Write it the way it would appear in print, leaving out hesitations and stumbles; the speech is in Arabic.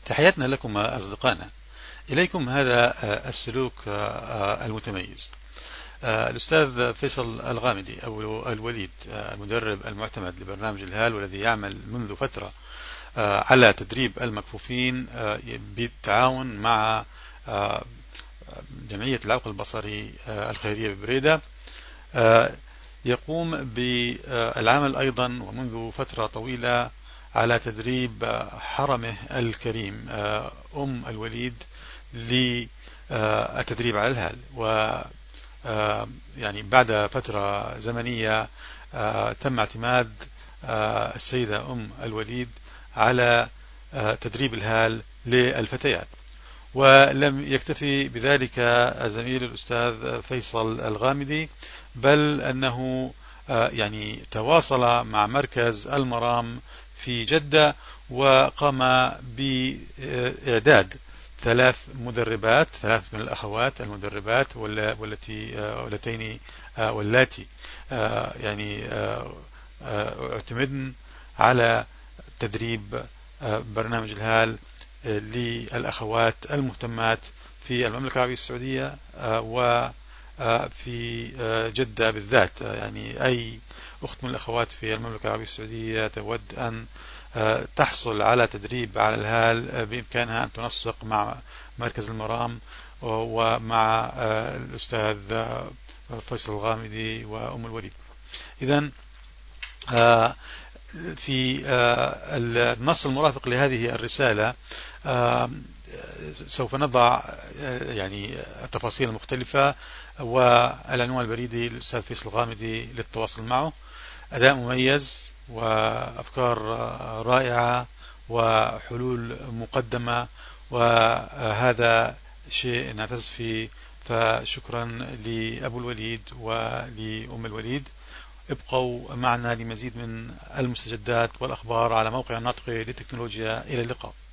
تحياتنا لكم أصدقائنا. إليكم هذا السلوك المتميز. الأستاذ فيصل الغامدي أو الوليد، المدرب المعتمد لبرنامج الهال، والذي يعمل منذ فترة على تدريب المكفوفين بالتعاون مع جمعية العوق البصري الخيرية ببريدة، يقوم بالعمل أيضا ومنذ فترة طويلة على تدريب حرمه الكريم الوليد للتدريب على الهال. و يعني بعد فترة زمنية تم اعتماد السيدة الوليد على تدريب الهال للفتيات. ولم يكتفي بذلك زميل الأستاذ فيصل الغامدي، بل أنه يعني تواصل مع مركز المرام في جدة وقام بإعداد 3 مدربات، 3 من الأخوات المدربات واللاتي يعني اعتمدن على تدريب برنامج الهال للأخوات المهتمات في المملكة العربية السعودية وفي جدة بالذات. يعني أي أخت من الأخوات في المملكة العربية السعودية تود أن تحصل على تدريب على الهال بإمكانها أن تنسق مع مركز المرام ومع الأستاذ فيصل الغامدي الوليد. إذن في النص المرافق لهذه الرسالة سوف نضع يعني التفاصيل المختلفة والعنوان البريدي للأستاذ فيصل الغامدي للتواصل معه. أداء مميز وأفكار رائعة وحلول مقدمة، وهذا شيء نعتز فيه. فشكرا لأبو الوليد ولأم الوليد. ابقوا معنا لمزيد من المستجدات والأخبار على موقع الناطق للتكنولوجيا. إلى اللقاء.